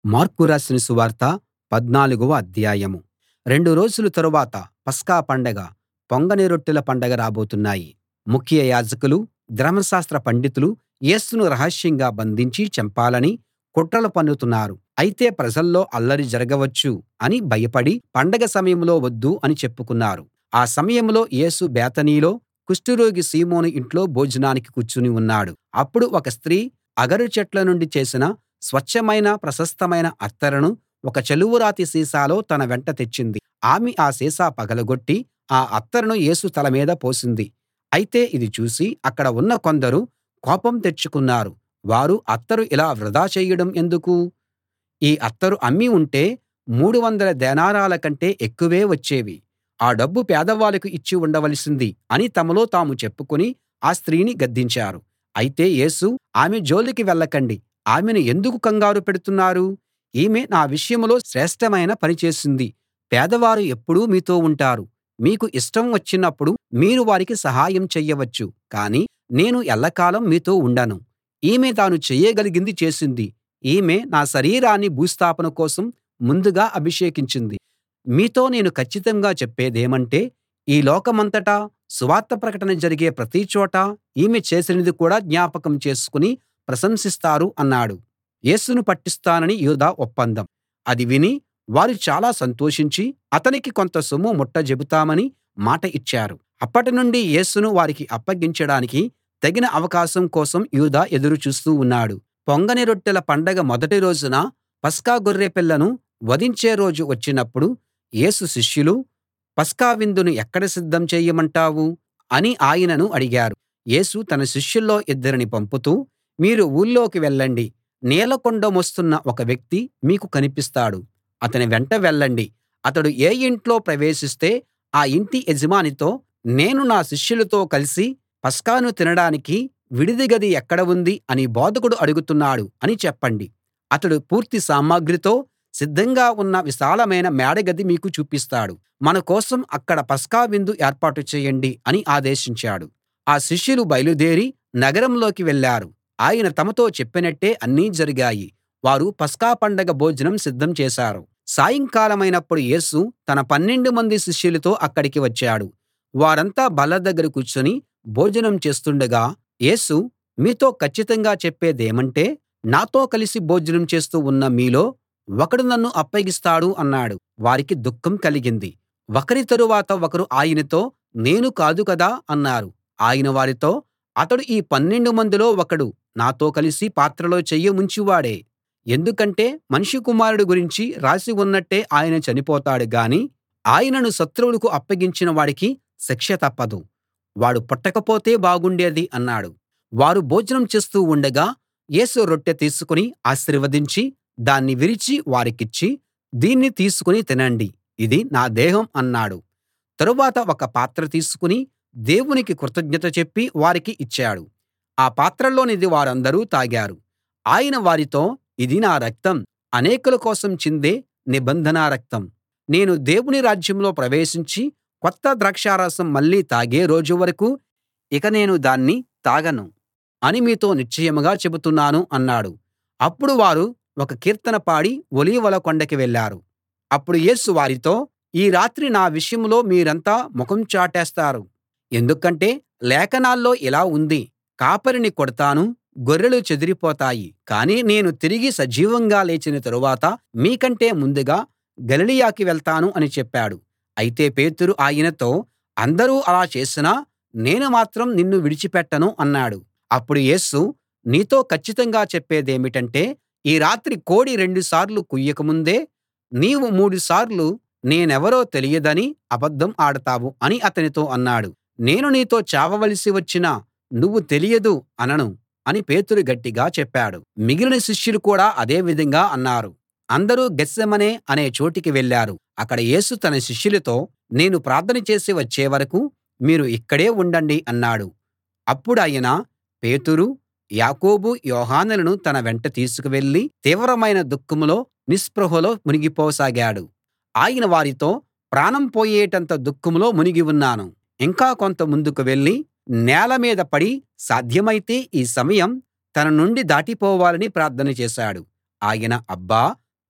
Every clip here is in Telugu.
మార్కు రాసిన సువార్త 14వ అధ్యాయం. 2 రోజుల తరువాత పస్కా పండగ, పొంగని రొట్టెల పండగ రాబోతున్నాయి. ముఖ్య యాజకులు, ధర్మశాస్త్ర పండితులు యేసును రహస్యంగా బంధించి చంపాలని కుట్రలు పన్నుతున్నారు. అయితే ప్రజల్లో అల్లరి జరగవచ్చు అని భయపడి పండగ సమయంలో వద్దు అని చెప్పుకున్నారు. ఆ సమయంలో యేసు బేతనీలో కుష్టురోగి సీమోను ఇంట్లో భోజనానికి కూర్చుని ఉన్నాడు. అప్పుడు ఒక స్త్రీ అగరు చెట్ల నుండి చేసిన స్వచ్ఛమైన ప్రశస్తమైన అత్తరును ఒక చలువరాతి సీసాలో తన వెంట తెచ్చింది. ఆమె ఆ సీసా పగలగొట్టి ఆ అత్తరును యేసు తల మీద పోసింది. అయితే ఇది చూసి అక్కడ ఉన్న కొందరు కోపం తెచ్చుకున్నారు. వారు అత్తరు ఇలా వృధా చేయడం ఎందుకు? ఈ అత్తరు అమ్మి ఉంటే 300 దేనారాల కంటే ఎక్కువే వచ్చేవి. ఆ డబ్బు పేదవాళ్ళకు ఇచ్చి ఉండవలసింది అని తమలో తాము చెప్పుకుని ఆ స్త్రీని గద్దించారు. అయితే యేసు, ఆమె జోలికి వెళ్ళకండి, ఆమెను ఎందుకు కంగారు పెడుతున్నారు? ఈమె నా విషయంలో శ్రేష్ఠమైన పని చేసింది. పేదవారు ఎప్పుడూ మీతో ఉంటారు. మీకు ఇష్టం వచ్చినప్పుడు మీరు వారికి సహాయం చెయ్యవచ్చు. కానీ నేను ఎల్లకాలం మీతో ఉండను. ఈమె తాను చెయ్యగలిగింది చేసింది. ఈమె నా శరీరాన్ని భూస్థాపన కోసం ముందుగా అభిషేకించింది. మీతో నేను కచ్చితంగా చెప్పేదేమంటే, ఈ లోకమంతటా సువార్త ప్రకటన జరిగే ప్రతిచోటా ఈమె చేసినది కూడా జ్ఞాపకం చేసుకుని ప్రశంసిస్తారు అన్నాడు. యేసును పట్టిస్తానని యూదా ఒప్పందం. అది విని వారు చాలా సంతోషించి అతనికి కొంత సొమ్ము ముట్టజెపుతామని మాట ఇచ్చారు. అప్పటినుండి యేసును వారికి అప్పగించడానికి తగిన అవకాశం కోసం యూదా ఎదురు చూస్తూ ఉన్నాడు. పొంగని రొట్టెల పండగ మొదటి రోజున పస్కా గొర్రెపిల్లను వధించే రోజు వచ్చినప్పుడు యేసు శిష్యులు, పస్కా విందును ఎక్కడ సిద్ధం చేయమంటావు అని ఆయనను అడిగారు. యేసు తన శిష్యుల్లో ఇద్దరిని పంపుతూ, మీరు ఊళ్ళోకి వెళ్ళండి. నీళ్లకుండ మోస్తున్న ఒక వ్యక్తి మీకు కనిపిస్తాడు. అతని వెంట వెళ్ళండి. అతడు ఏ ఇంట్లో ప్రవేశిస్తే ఆ ఇంటి యజమానితో, నేను నా శిష్యులతో కలిసి పస్కాను తినడానికి విడిది గది ఎక్కడ ఉంది అని బోధకుడు అడుగుతున్నాడు అని చెప్పండి. అతడు పూర్తి సామగ్రితో సిద్ధంగా ఉన్న విశాలమైన మేడగది మీకు చూపిస్తాడు. మన కోసం అక్కడ పస్కా విందు ఏర్పాటు చేయండి అని ఆదేశించాడు. ఆ శిష్యులు బయలుదేరి నగరంలోకి వెళ్ళారు. ఆయన తమతో చెప్పినట్టే అన్నీ జరిగాయి. వారు పస్కా పండగ భోజనం సిద్ధం చేశారు. సాయంకాలమైనప్పుడు యేసు తన 12 మంది శిష్యులతో అక్కడికి వచ్చాడు. వారంతా బల్ల దగ్గర కూర్చుని భోజనం చేస్తుండగా యేసు, మీతో కచ్చితంగా చెప్పేదేమంటే, నాతో కలిసి భోజనం చేస్తూ ఉన్న మీలో ఒకడు నన్ను అప్పగిస్తాడు అన్నాడు. వారికి దుఃఖం కలిగింది. ఒకరి తరువాత ఒకరు ఆయనతో, నేను కాదు కదా అన్నారు. ఆయన వారితో, అతడు ఈ 12 మందిలో ఒకడు, నాతో కలిసి పాత్రలో చెయ్యి ముంచేవాడే. ఎందుకంటే మనుష్య కుమారుడి గురించి రాసి ఉన్నట్టే ఆయన చనిపోతాడు గాని ఆయనను శత్రువులకు అప్పగించిన వాడికి శిక్ష తప్పదు. వాడు పుట్టకపోతే బాగుండేది అన్నాడు. వారు భోజనం చేస్తూ ఉండగా యేసు రొట్టె తీసుకుని ఆశీర్వదించి దాన్ని విరిచి వారికిచ్చి, దీన్ని తీసుకుని తినండి, ఇది నా దేహం అన్నాడు. తరువాత ఒక పాత్ర తీసుకుని దేవునికి కృతజ్ఞత చెప్పి వారికి ఇచ్చాడు. ఆ పాత్రలోనిది వారందరూ తాగారు. ఆయన వారితో, ఇది నా రక్తం, అనేకుల కోసం చిందే నిబంధన రక్తం. నేను దేవుని రాజ్యంలో ప్రవేశించి కొత్త ద్రాక్షారసం మళ్ళీ తాగే రోజు వరకూ ఇక నేను దాన్ని తాగను అని మీతో నిశ్చయంగా చెబుతున్నాను అన్నాడు. అప్పుడు వారు ఒక కీర్తన పాడి ఒలీవల కొండకి వెళ్ళారు. అప్పుడు యేసు వారితో, ఈ రాత్రి నా విషయంలో మీరంతా ముఖం చాటేస్తారు. ఎందుకంటే లేఖనాల్లో ఇలా ఉంది, కాపరిని కొడతాను, గొర్రెలు చెదిరిపోతాయి. కానీ నేను తిరిగి సజీవంగా లేచిన తరువాత మీకంటే ముందుగా గలిలయకి వెళ్తాను అని చెప్పాడు. అయితే పేతురు ఆయనతో, అందరూ అలా చేసినా నేను మాత్రం నిన్ను విడిచిపెట్టను అన్నాడు. అప్పుడు యేసు, నీతో కచ్చితంగా చెప్పేదేమిటంటే, ఈ రాత్రి కోడి 2 సార్లు కూయకముందే నీవు 3 సార్లు నేనెవరో తెలియదని అబద్ధం ఆడతావు అని అతనితో అన్నాడు. నేను నీతో చావవలసి వచ్చినా నువ్వు తెలియదు అనను అని పేతురు గట్టిగా చెప్పాడు. మిగిలిన శిష్యులు కూడా అదే విధంగా అన్నారు. అందరూ గెత్సేమనే అనే చోటికి వెళ్ళారు. అక్కడ యేసు తన శిష్యులతో, నేను ప్రార్థన చేసి వచ్చే వరకూ మీరు ఇక్కడే ఉండండి అన్నాడు. అప్పుడాయన పేతురు, యాకోబు, యోహానులను తన వెంట తీసుకు వెళ్ళి తీవ్రమైన దుఃఖంలో నిస్పృహలో మునిగిపోసాగాడు. ఆయన వారితో, ప్రాణం పోయేటంత దుఃఖంలో మునిగి ఉన్నాను. ఇంకా కొంత ముందుకు వెళ్ళి నేల మీద పడి సాధ్యమైతే ఈ సమయం తన నుండి దాటిపోవాలని ప్రార్థన చేశాడు. ఆయన, అబ్బా,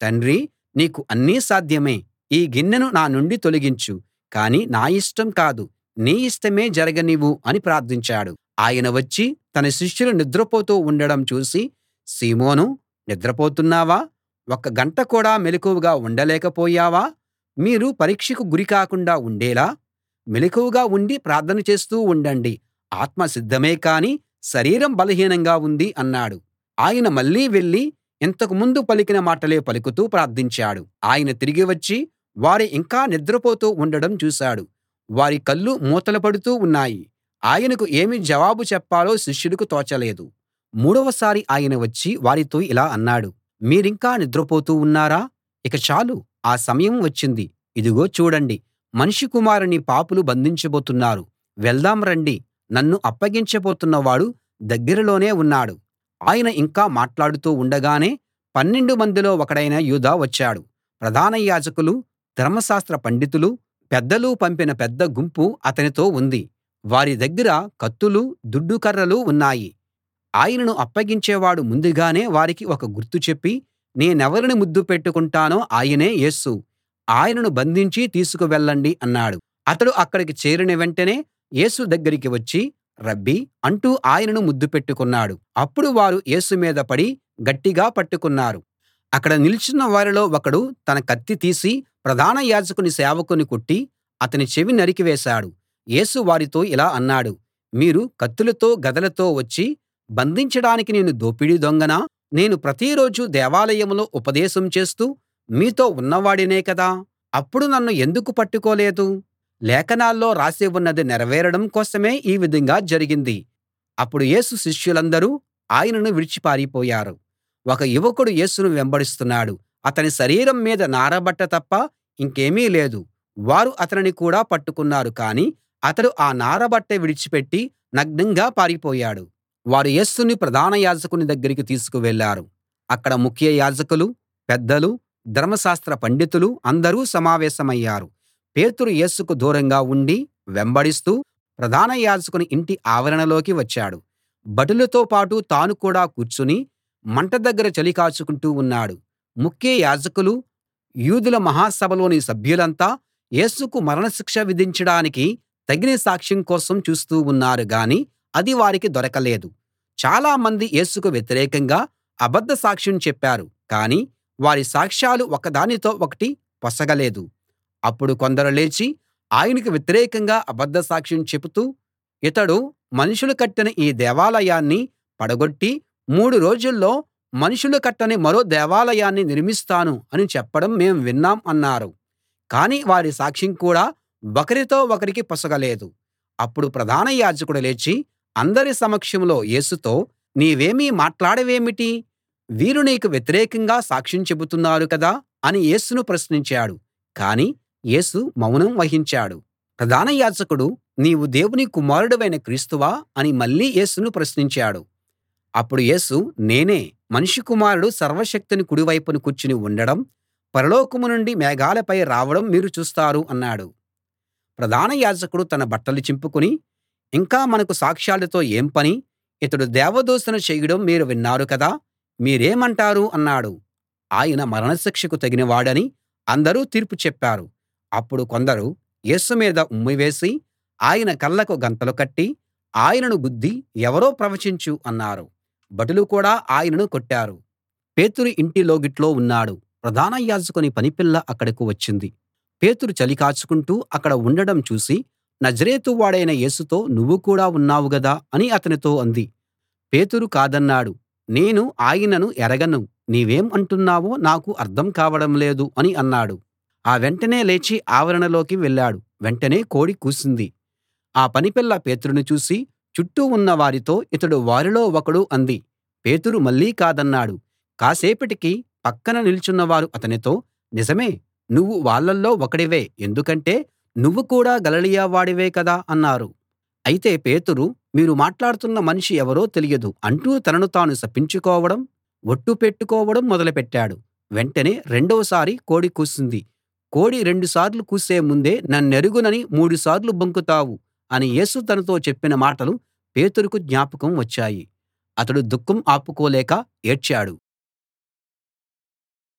తండ్రీ, నీకు అన్నీ సాధ్యమే. ఈ గిన్నెను నా నుండి తొలగించు. కానీ నా ఇష్టం కాదు, నీ ఇష్టమే జరగనివ్వు అని ప్రార్థించాడు. ఆయన వచ్చి తన శిష్యులు నిద్రపోతూ ఉండడం చూసి, సీమోనూ, నిద్రపోతున్నావా? ఒక్క గంట కూడా మెలకువగా ఉండలేకపోయావా? మీరు పరీక్షకు గురి కాకుండా ఉండేలా మెలకువగా ఉండి ప్రార్థన చేస్తూ ఉండండి. ఆత్మ సిద్ధమే కానీ శరీరం బలహీనంగా ఉంది అన్నాడు. ఆయన మళ్ళీ వెళ్ళి ఇంతకు ముందు పలికిన మాటలే పలుకుతూ ప్రార్థించాడు. ఆయన తిరిగి వచ్చి వారు ఇంకా నిద్రపోతూ ఉండడం చూశాడు. వారి కళ్ళు మూతలు పడుతూ ఉన్నాయి. ఆయనకు ఏమి జవాబు చెప్పాలో శిష్యులకు తోచలేదు. మూడవసారి ఆయన వచ్చి వారితో ఇలా అన్నాడు, మీరింకా నిద్రపోతూ ఉన్నారా? ఇక చాలు, ఆ సమయం వచ్చింది. ఇదిగో చూడండి, మనుష్య కుమారుణ్ణి పాపులు బంధించబోతున్నారు. వెళ్దాం రండి, నన్ను అప్పగించబోతున్నవాడు దగ్గరలోనే ఉన్నాడు. ఆయన ఇంకా మాట్లాడుతూ ఉండగానే 12 మందిలో ఒకడైన యూదా వచ్చాడు. ప్రధాన యాజకులు, ధర్మశాస్త్ర పండితులు, పెద్దలు పంపిన పెద్ద గుంపు అతనితో ఉంది. వారి దగ్గర కత్తులూ దుడ్డు కర్రలూ ఉన్నాయి. ఆయనను అప్పగించేవాడు ముందుగానే వారికి ఒక గుర్తు చెప్పి, నేనెవరిని ముద్దు పెట్టుకుంటానో ఆయనే యేసు, ఆయనను బంధించి తీసుకువెళ్ళండి అన్నాడు. అతడు అక్కడికి చేరిన వెంటనే యేసు దగ్గరికి వచ్చి రబ్బీ అంటూ ఆయనను ముద్దు పెట్టుకున్నాడు. అప్పుడు వారు యేసు మీద పడి గట్టిగా పట్టుకున్నారు. అక్కడ నిల్చున్న వారిలో ఒకడు తన కత్తి తీసి ప్రధాన యాజకుని సేవకుని కొట్టి అతని చెవి నరికివేశాడు. యేసు వారితో ఇలా అన్నాడు, మీరు కత్తులతో గదలతో వచ్చి బంధించడానికి నేను దోపిడీ దొంగనా? నేను ప్రతిరోజూ దేవాలయంలో ఉపదేశం చేస్తూ మీతో ఉన్నవాడినే కదా. అప్పుడు నన్ను ఎందుకు పట్టుకోలేదు? లేఖనాల్లో రాసి ఉన్నది నెరవేరడం కోసమే ఈ విధంగా జరిగింది. అప్పుడు యేసు శిష్యులందరూ ఆయనను విడిచి పారిపోయారు. ఒక యువకుడు యేసును వెంబడిస్తున్నాడు. అతని శరీరం మీద నారబట్ట తప్ప ఇంకేమీ లేదు. వారు అతనిని కూడా పట్టుకున్నారు, కానీ అతడు ఆ నారబట్ట విడిచిపెట్టి నగ్నంగా పారిపోయాడు. వారు యేసుని ప్రధాన యాజకుని దగ్గరికి తీసుకువెళ్ళారు. అక్కడ ముఖ్య యాజకులు, పెద్దలు, ధర్మశాస్త్ర పండితులు అందరూ సమావేశమయ్యారు. పేతురు యేసుకు దూరంగా ఉండి వెంబడిస్తూ ప్రధాన యాజకుని ఇంటి ఆవరణలోకి వచ్చాడు. భటులతో పాటు తాను కూడా కూర్చుని మంట దగ్గర చలి కాచుకుంటూ ఉన్నాడు. ముఖ్య యాజకులు, యూదుల మహాసభలోని సభ్యులంతా యేసుకు మరణశిక్ష విధించడానికి తగిన సాక్ష్యం కోసం చూస్తూ ఉన్నారు గాని అది వారికి దొరకలేదు. చాలా మంది యేసుకు వ్యతిరేకంగా అబద్ధ సాక్ష్యం చెప్పారు, కానీ వారి సాక్ష్యాలు ఒకదానితో ఒకటి పొసగలేదు. అప్పుడు కొందరు లేచి ఆయనకు వ్యతిరేకంగా అబద్ధ సాక్ష్యం చెబుతూ, ఇతడు మనుషులు కట్టిన ఈ దేవాలయాన్ని పడగొట్టి 3 రోజుల్లో మనుషులు కట్టని మరో దేవాలయాన్ని నిర్మిస్తాను అని చెప్పడం మేం విన్నాం అన్నారు. కానీ వారి సాక్ష్యం కూడా ఒకరితో ఒకరికి పొసగలేదు. అప్పుడు ప్రధాన యాజకుడు లేచి అందరి సమక్షంలో యేసుతో, నీవేమీ మాట్లాడవేమిటి? వీరు నీకు వ్యతిరేకంగా సాక్ష్యం చెబుతున్నారు కదా అని యేసును ప్రశ్నించాడు. కానీ యేసు మౌనం వహించాడు. ప్రధాన యాజకుడు, నీవు దేవుని కుమారుడివైన క్రీస్తువా అని మళ్ళీ యేసును ప్రశ్నించాడు. అప్పుడు యేసు, నేనే. మనుష్య కుమారుడు సర్వశక్తుని కుడివైపున కూర్చుని ఉండడం, పరలోకం నుండి మేఘాలపై రావడం మీరు చూస్తారు అన్నాడు. ప్రధాన యాజకుడు తన బట్టలు చింపుకుని, ఇంకా మనకు సాక్ష్యాలతో ఏం పని? ఇతడు దేవదూషణ చేయడం మీరు విన్నారు కదా, మీరేమంటారు అన్నాడు. ఆయన మరణశిక్షకు తగినవాడని అందరూ తీర్పు చెప్పారు. అప్పుడు కొందరు యేసు మీద ఉమ్మివేసి ఆయన కళ్ళకు గంతలు కట్టి ఆయనను గుద్ది, ఎవరో ప్రవచించు అన్నారు. భటులు కూడా ఆయనను కొట్టారు. పేతురు ఇంటి లోగిట్లో ఉన్నాడు. ప్రధాన యాజకుని పనిపిల్ల అక్కడకు వచ్చింది. పేతురు చలి కాచుకుంటూ అక్కడ ఉండడం చూసి నజరేతు వాడైన యేసుతో నువ్వు కూడా ఉన్నావు గదా అని అతనితో అంది. పేతురు కాదన్నాడు. నేను ఆయనను ఎరగను, నీవేం అంటున్నావో నాకు అర్థం కావడం లేదు అని అన్నాడు. ఆ వెంటనే లేచి ఆవరణలోకి వెళ్ళాడు. వెంటనే కోడి కూసింది. ఆ పనిపిల్ల పేతురును చూసి చుట్టూ ఉన్న వారితో, ఇతడు వారిలో ఒకడు అంది. పేతురు మళ్ళీ కాదన్నాడు. కాసేపటికి పక్కన నిల్చున్నవారు అతనితో, నిజమే, నువ్వు వాళ్ళల్లో ఒకడివే, ఎందుకంటే నువ్వు కూడా గలిలయ వాడివే కదా అన్నారు. అయితే పేతురు, మీరు మాట్లాడుతున్న మనిషి ఎవరో తెలియదు అంటూ తనను తాను శపించుకోవడం, ఒట్టు పెట్టుకోవడం మొదలుపెట్టాడు. వెంటనే రెండోసారి కోడి కూసింది. కోడి 2 సార్లు కూసే ముందే నన్నెరుగునని 3 సార్లు బొంకుతావు అని యేసు తనతో చెప్పిన మాటలు పేతురుకు జ్ఞాపకం వచ్చాయి. అతడు దుఃఖం ఆపుకోలేక ఏడ్చాడు.